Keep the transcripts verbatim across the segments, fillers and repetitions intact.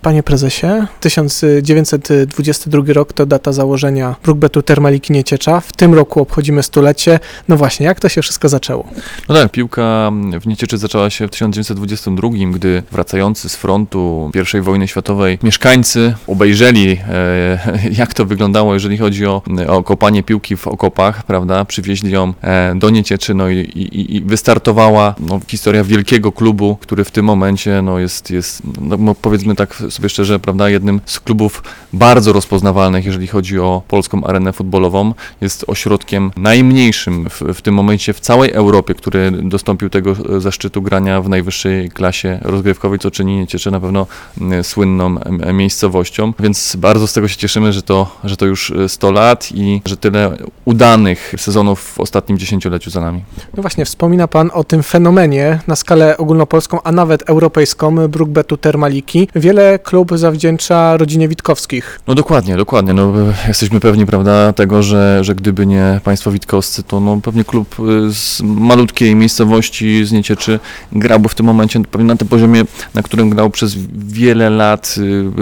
Panie prezesie, tysiąc dziewięćset dwudziesty drugi rok to data założenia Brukbetu Termaliki Nieciecza. W tym roku obchodzimy stulecie. No właśnie, jak to się wszystko zaczęło? No tak, piłka w Niecieczy zaczęła się w tysiąc dziewięćset dwudziestym drugim, gdy wracający z frontu pierwszej wojny światowej mieszkańcy obejrzeli, e, jak to wyglądało, jeżeli chodzi o, o kopanie piłki w okopach, prawda? Przywieźli ją e, do Niecieczy, no i, i, i wystartowała no, historia wielkiego klubu, który w tym momencie no, jest, jest no, powiedzmy tak sobie szczerze, prawda, jednym z klubów bardzo rozpoznawalnych, jeżeli chodzi o polską arenę futbolową. Jest ośrodkiem najmniejszym w, w tym momencie w całej Europie, który dostąpił tego zaszczytu grania w najwyższej klasie rozgrywkowej, co czyni Niecieczę na pewno słynną miejscowością, więc bardzo z tego się cieszymy, że to, że to już sto lat i że tyle udanych sezonów w ostatnim dziesięcioleciu za nami. No właśnie, wspomina Pan o tym fenomenie na skalę ogólnopolską, a nawet europejską Brukbetu Termaliki. Wiele klub zawdzięcza rodzinie Witkowskich. No dokładnie, dokładnie. No, jesteśmy pewni, prawda, tego, że, że gdyby nie państwo witkowscy, to no, pewnie klub z malutkiej miejscowości z Niecieczy grałby w tym momencie pewnie na tym poziomie, na którym grał przez wiele lat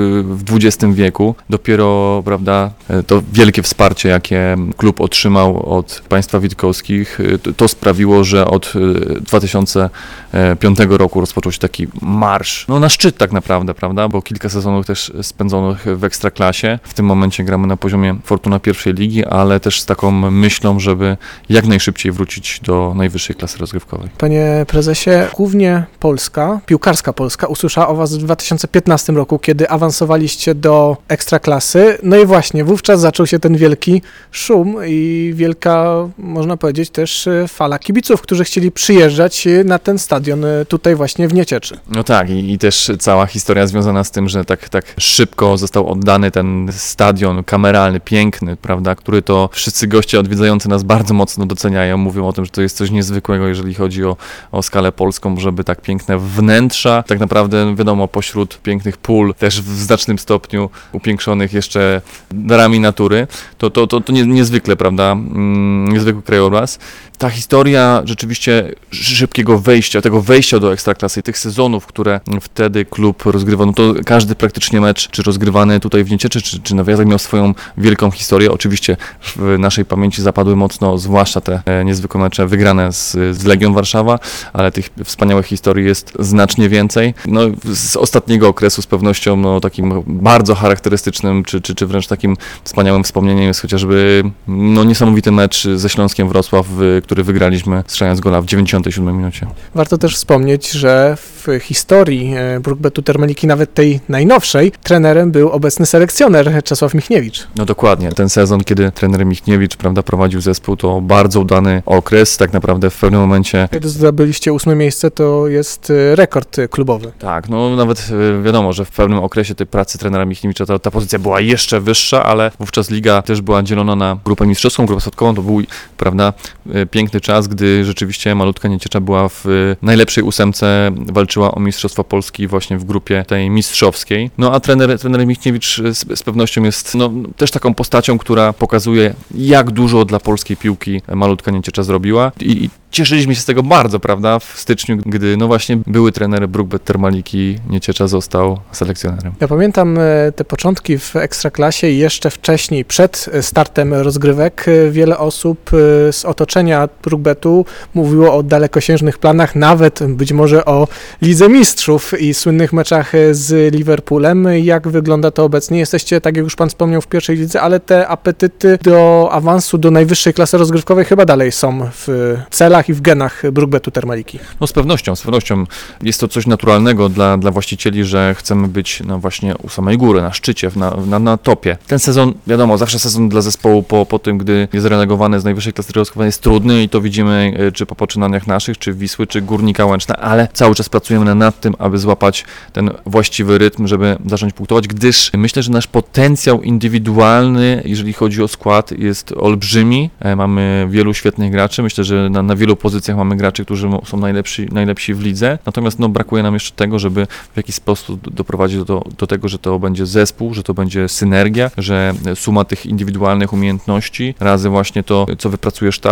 w dwudziestym wieku. Dopiero, prawda, to wielkie wsparcie, jakie klub otrzymał od państwa witkowskich, to, to sprawiło, że od dwa tysiące piątego roku rozpoczął się taki marsz, no na szczyt tak naprawdę, prawda, bo kilka sezonów też spędzonych w Ekstraklasie. W tym momencie gramy na poziomie Fortuna pierwszej ligi, ale też z taką myślą, żeby jak najszybciej wrócić do najwyższej klasy rozgrywkowej. Panie prezesie, głównie Polska, piłkarska Polska usłyszała o was w dwa tysiące piętnastym roku, kiedy awansowaliście do Ekstraklasy. No i właśnie, wówczas zaczął się ten wielki szum i wielka, można powiedzieć, też fala kibiców, którzy chcieli przyjeżdżać na ten stadion tutaj właśnie w Niecieczy. No tak, i, i też cała historia związana z tym, że tak, tak szybko został oddany ten stadion kameralny, piękny, prawda, który to wszyscy goście odwiedzający nas bardzo mocno doceniają, mówią o tym, że to jest coś niezwykłego, jeżeli chodzi o, o skalę polską, żeby tak piękne wnętrza, tak naprawdę wiadomo, pośród pięknych pól, też w znacznym stopniu upiększonych jeszcze darami natury, to, to, to, to nie, niezwykle, prawda, mm, niezwykły krajobraz. Ta historia rzeczywiście szybkiego wejścia, tego wejścia do Ekstraklasy, tych sezonów, które wtedy klub rozgrywał, no to każdy praktycznie mecz, czy rozgrywany tutaj w Niecieczy, czy, czy na Wyjazdach miał swoją wielką historię. Oczywiście w naszej pamięci zapadły mocno, zwłaszcza te niezwykłe mecze wygrane z, z Legią Warszawa, ale tych wspaniałych historii jest znacznie więcej. No, z ostatniego okresu z pewnością no, takim bardzo charakterystycznym, czy, czy, czy wręcz takim wspaniałym wspomnieniem jest chociażby no, niesamowity mecz ze Śląskiem Wrocław, który wygraliśmy strzelając gola w dziewięćdziesiątej siódmej minucie. Warto też wspomnieć, że w historii Brukbetu Termaliki, nawet tej najnowszej, trenerem był obecny selekcjoner Czesław Michniewicz. No dokładnie. Ten sezon, kiedy trener Michniewicz, prawda, prowadził zespół, to bardzo udany okres. Tak naprawdę w pewnym momencie... Kiedy zdobyliście ósme miejsce, to jest rekord klubowy. Tak, no nawet wiadomo, że w pewnym okresie tej pracy trenera Michniewicza ta, ta pozycja była jeszcze wyższa, ale wówczas liga też była dzielona na grupę mistrzowską, grupę środkową. To był, prawda, piękny czas, gdy rzeczywiście malutka Nieciecza była w najlepszej ósemce, walczyła o Mistrzostwa Polski właśnie w grupie tej mistrzowskiej. No a trener, trener Michniewicz z, z pewnością jest no, też taką postacią, która pokazuje, jak dużo dla polskiej piłki malutka Nieciecza zrobiła i, i cieszyliśmy się z tego bardzo, prawda, w styczniu, gdy no właśnie były trener Brukbet Termaliki Nieciecza został selekcjonerem. Ja pamiętam te początki w Ekstraklasie i jeszcze wcześniej, przed startem rozgrywek, wiele osób z otoczenia Brukbetu mówiło o dalekosiężnych planach, nawet być może o Lidze Mistrzów i słynnych meczach z Liverpoolem. Jak wygląda to obecnie? Jesteście, tak jak już Pan wspomniał, w pierwszej lidze, ale te apetyty do awansu do najwyższej klasy rozgrywkowej chyba dalej są w celach i w genach Brukbetu Termaliki. No z pewnością, z pewnością. Jest to coś naturalnego dla, dla właścicieli, że chcemy być no właśnie u samej góry, na szczycie, na, na, na topie. Ten sezon, wiadomo, zawsze sezon dla zespołu po, po tym, gdy jest relegowany z najwyższej klasy rozgrywkowej, jest trudny i to widzimy czy po poczynaniach naszych, czy Wisły, czy Górnika Łęczna, ale cały czas pracujemy nad tym, aby złapać ten właściwy rytm, żeby zacząć punktować, gdyż myślę, że nasz potencjał indywidualny, jeżeli chodzi o skład, jest olbrzymi. Mamy wielu świetnych graczy, myślę, że na, na wielu pozycjach mamy graczy, którzy są najlepsi, najlepsi w lidze, natomiast no, brakuje nam jeszcze tego, żeby w jakiś sposób doprowadzić do, do tego, że to będzie zespół, że to będzie synergia, że suma tych indywidualnych umiejętności razy właśnie to, co wypracuje sztab, to da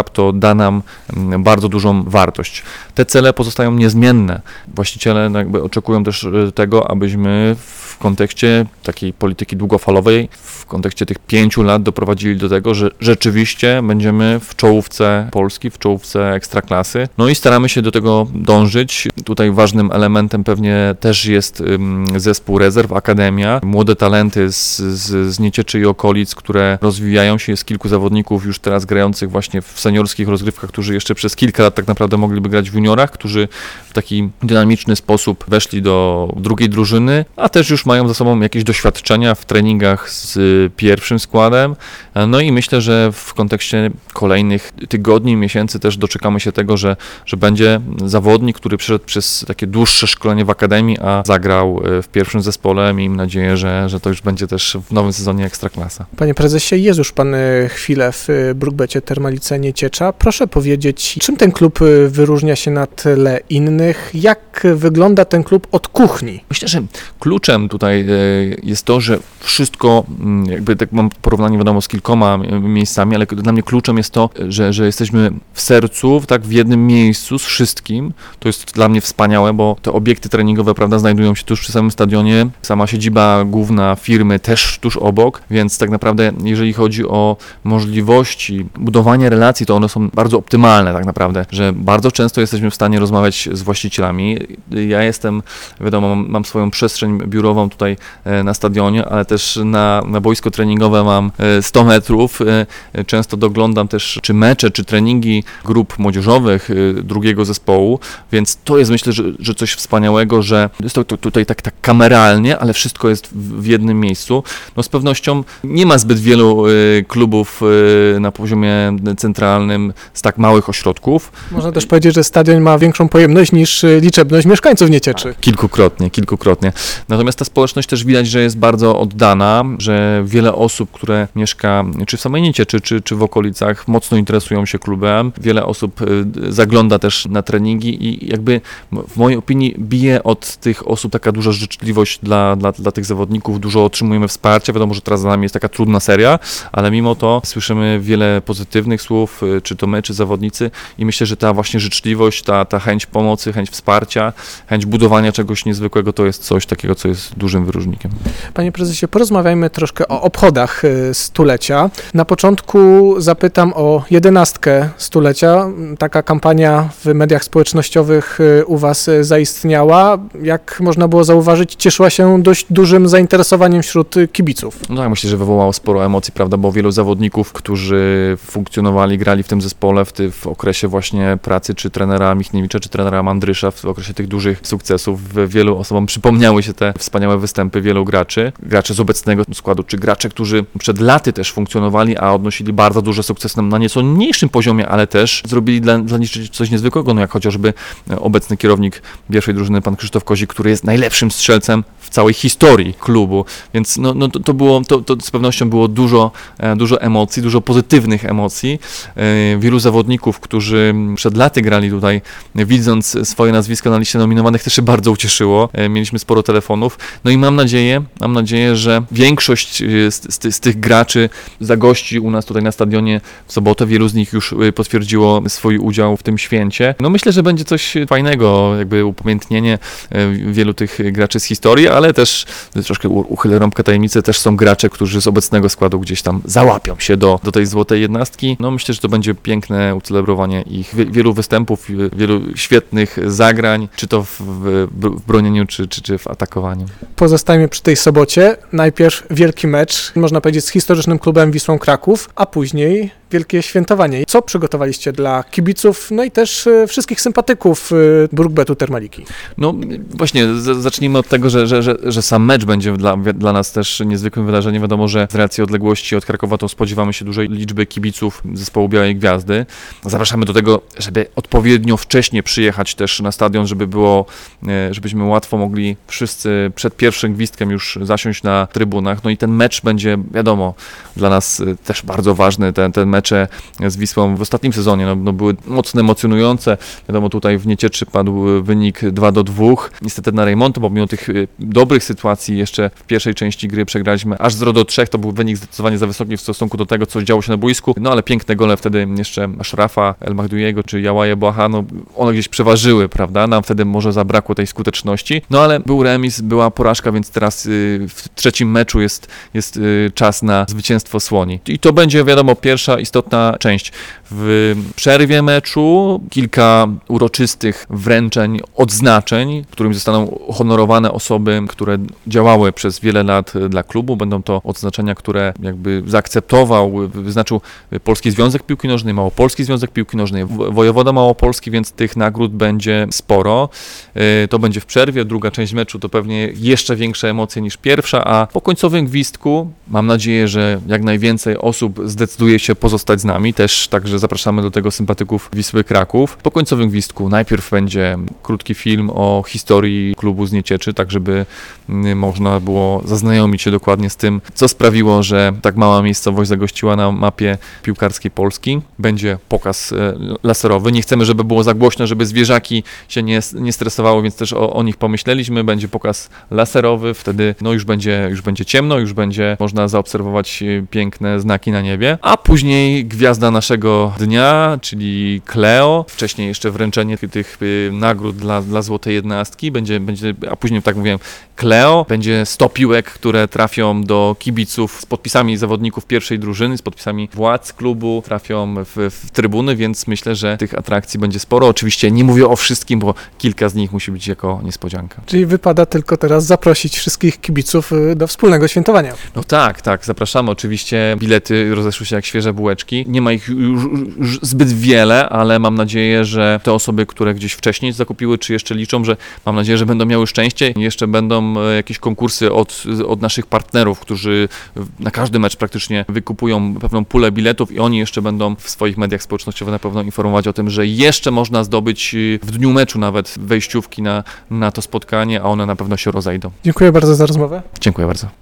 da nam bardzo dużą wartość. Te cele pozostają niezmienne. Właściciele jakby oczekują też tego, abyśmy w kontekście takiej polityki długofalowej, w kontekście tych pięciu lat doprowadzili do tego, że rzeczywiście będziemy w czołówce Polski, w czołówce Ekstraklasy. No i staramy się do tego dążyć. Tutaj ważnym elementem pewnie też jest zespół rezerw, akademia, młode talenty z, z, z Niecieczy i okolic, które rozwijają się. Jest kilku zawodników już teraz grających właśnie w seniorskich rozgrywkach, którzy jeszcze przez kilka lat tak naprawdę mogliby grać w juniorach, którzy w taki dynamiczny sposób weszli do drugiej drużyny, a też już mają za sobą jakieś doświadczenia w treningach z pierwszym składem. No i myślę, że w kontekście kolejnych tygodni, miesięcy też doczekamy się tego, że, że będzie zawodnik, który przeszedł przez takie dłuższe szkolenie w akademii, a zagrał w pierwszym zespole. Miejmy nadzieję, że, że to już będzie też w nowym sezonie Ekstraklasa. Panie prezesie, jest już pan chwilę w Brookbecie Termalice Nieciecza. Proszę powiedzieć, czym ten klub wyróżnia się na tle innych? Jak wygląda ten klub od kuchni? Myślę, że kluczem tutaj jest to, że wszystko, jakby tak mam porównanie wiadomo z kilkoma miejscami, ale dla mnie kluczem jest to, że, że jesteśmy w sercu, tak w jednym miejscu z wszystkim. To jest dla mnie wspaniałe, bo te obiekty treningowe, prawda, znajdują się tuż przy samym stadionie. Sama siedziba główna firmy też tuż obok, więc tak naprawdę jeżeli chodzi o możliwości budowania relacji, to one są bardzo optymalne tak naprawdę, że bardzo często jesteśmy w stanie rozmawiać z właścicielami. Ja jestem, wiadomo, mam, mam swoją przestrzeń biurową tutaj na stadionie, ale też na, na boisko treningowe mam sto metrów. Często doglądam też czy mecze, czy treningi grup młodzieżowych drugiego zespołu, więc to jest myślę, że, że coś wspaniałego, że jest to, to tutaj tak, tak kameralnie, ale wszystko jest w, w jednym miejscu. No z pewnością nie ma zbyt wielu y, klubów y, na poziomie centralnym z tak małych ośrodków. Można też powiedzieć, że stadion ma większą pojemność niż liczebność mieszkańców Niecieczy. Tak, kilkukrotnie, kilkukrotnie. Natomiast ta społeczność też widać, że jest bardzo oddana, że wiele osób, które mieszka czy w samej Niecieczy, czy, czy w okolicach, mocno interesują się klubem. Wiele osób zagląda też na treningi i jakby w mojej opinii bije od tych osób taka duża życzliwość dla, dla, dla tych zawodników. Dużo otrzymujemy wsparcia. Wiadomo, że teraz za nami jest taka trudna seria, ale mimo to słyszymy wiele pozytywnych słów, czy to my, czy zawodnicy i myślę, że ta właśnie życzliwość, ta, ta chęć pomocy, chęć wsparcia, chęć budowania czegoś niezwykłego to jest coś takiego, co jest dużym wyróżnikiem. Panie prezesie, porozmawiajmy troszkę o obchodach stulecia. Na początku zapytam o jedenastkę stulecia. Taka kampania w mediach społecznościowych u was zaistniała. Jak można było zauważyć, cieszyła się dość dużym zainteresowaniem wśród kibiców. No tak, myślę, że wywołało sporo emocji, prawda, bo wielu zawodników, którzy funkcjonowali, grali w tym zespole w, ty, w okresie właśnie pracy czy trenera Michniewicza, czy trenera Mandrysza, w okresie tych dużych sukcesów, wielu osobom przypomniały się te wspaniałe występy wielu graczy, graczy z obecnego składu, czy gracze, którzy przed laty też funkcjonowali, a odnosili bardzo duże sukcesy na nieco mniejszym poziomie, ale też zrobili dla, dla nich coś niezwykłego, no jak chociażby obecny kierownik pierwszej drużyny, pan Krzysztof Kozik, który jest najlepszym strzelcem w całej historii klubu, więc no, no to, to było, to, to z pewnością było dużo, dużo emocji, dużo pozytywnych emocji. Wielu zawodników, którzy przed laty grali tutaj, widząc swoje nazwisko na liście nominowanych, też się bardzo ucieszyło. Mieliśmy sporo telefonów, no i mam nadzieję, mam nadzieję, że większość z, z, z tych graczy zagości u nas tutaj na stadionie w sobotę. Wielu z nich już potwierdziło swój udział w tym święcie. No myślę, że będzie coś fajnego, jakby upamiętnienie wielu tych graczy z historii, ale też troszkę uchylę rąbkę tajemnicy, też są gracze, którzy z obecnego składu gdzieś tam załapią się do, do tej złotej jednostki. No myślę, że to będzie piękne ucelebrowanie ich wielu występów, wielu świetnych zagrań, czy to w, w, w bronieniu, czy, czy, czy w atakowaniu. Pozostajmy przy tej sobocie. Najpierw wielki mecz, można powiedzieć, z historycznym klubem Wisłą Kraków, a później wielkie świętowanie. Co przygotowaliście dla kibiców, no i też wszystkich sympatyków Brookbetu Termaliki? No właśnie, z, zacznijmy od tego, że, że, że, że sam mecz będzie dla, dla nas też niezwykłym wydarzeniem. Wiadomo, że z racji odległości od Krakowa to spodziewamy się dużej liczby kibiców zespołu Białej Gwiazdy. Zapraszamy do tego, żeby odpowiednio wcześnie przyjechać też na stadion, żeby było, żebyśmy łatwo mogli wszyscy przed pierwszym gwizdkiem już zasiąść na trybunach. No i ten mecz będzie, wiadomo, dla nas też bardzo ważny. Ten, ten mecz mecze z Wisłą w ostatnim sezonie no, no były mocno emocjonujące. Wiadomo, tutaj w Niecieczy padł wynik dwa do dwóch. Niestety na Rejmontu, pomimo tych dobrych sytuacji jeszcze w pierwszej części gry przegraliśmy aż zero do trzech. To był wynik zdecydowanie za wysoki w stosunku do tego, co działo się na boisku. No ale piękne gole wtedy jeszcze Ashrafa, El Mahdouiego czy Jawaje Boaha, no one gdzieś przeważyły, prawda? Nam wtedy może zabrakło tej skuteczności. No ale był remis, była porażka, więc teraz y, w trzecim meczu jest, jest y, czas na zwycięstwo Słoni. I to będzie, wiadomo, pierwsza istotna część. W przerwie meczu kilka uroczystych wręczeń, odznaczeń, którym zostaną uhonorowane osoby, które działały przez wiele lat dla klubu. Będą to odznaczenia, które jakby zaakceptował, wyznaczył Polski Związek Piłki Nożnej, Małopolski Związek Piłki Nożnej, wojewoda małopolski, więc tych nagród będzie sporo. To będzie w przerwie, druga część meczu to pewnie jeszcze większe emocje niż pierwsza, a po końcowym gwizdku mam nadzieję, że jak najwięcej osób zdecyduje się pozostać z nami, też także zapraszamy do tego sympatyków Wisły Kraków. Po końcowym gwizdku najpierw będzie krótki film o historii klubu z Niecieczy, tak żeby można było zaznajomić się dokładnie z tym, co sprawiło, że tak mała miejscowość zagościła na mapie piłkarskiej Polski. Będzie pokaz laserowy. Nie chcemy, żeby było za głośno, żeby zwierzaki się nie, nie stresowały, więc też o, o nich pomyśleliśmy. Będzie pokaz laserowy, wtedy no już będzie, już będzie ciemno, już będzie można zaobserwować piękne znaki na niebie, a później gwiazda naszego dnia, czyli Cleo, wcześniej jeszcze wręczenie tych nagród dla, dla Złotej Jednostki, będzie, będzie, a później, tak mówiłem, Cleo, będzie sto piłek, które trafią do kibiców z podpisami zawodników pierwszej drużyny, z podpisami władz klubu, trafią w, w trybuny, więc myślę, że tych atrakcji będzie sporo. Oczywiście nie mówię o wszystkim, bo kilka z nich musi być jako niespodzianka. Czyli wypada tylko teraz zaprosić wszystkich kibiców do wspólnego świętowania. No tak, tak, zapraszamy. Oczywiście bilety rozeszły się jak świeże bułeczki. Nie ma ich już, już zbyt wiele, ale mam nadzieję, że te osoby, które gdzieś wcześniej zakupiły, czy jeszcze liczą, że mam nadzieję, że będą miały szczęście. Jeszcze będą jakieś konkursy od, od naszych partnerów, którzy na każdy mecz praktycznie wykupują pewną pulę biletów i oni jeszcze będą w swoich mediach społecznościowych na pewno informować o tym, że jeszcze można zdobyć w dniu meczu nawet wejściówki na, na to spotkanie, a one na pewno się rozejdą. Dziękuję bardzo za rozmowę. Dziękuję bardzo.